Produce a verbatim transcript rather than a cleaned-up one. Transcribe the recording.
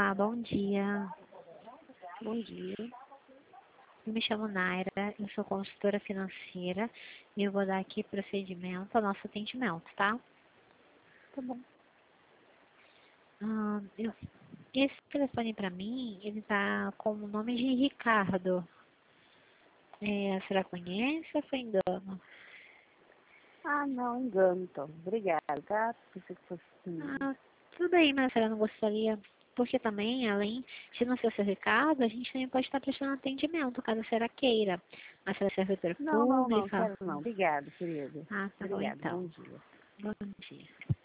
Olá, bom dia. Bom dia. Eu me chamo Naira, eu sou consultora financeira e eu vou dar aqui procedimento ao nosso atendimento, tá? Tá bom. Ah, eu- esse telefone para mim, ele tá com o nome de Ricardo. É, a senhora conhece ou foi engano? Ah, não, engano, então. Obrigada, tá? Pensei que fosse comigo. Ah, tudo bem, mas a senhora não gostaria, porque também, além de não ser o seu Ricardo, a gente também pode estar prestando atendimento, caso a senhora queira. A senhora é servidora Não, não, não, pública. quero não. Obrigada, querida. Ah, tá bom Obrigada, então. bom dia. Bom dia.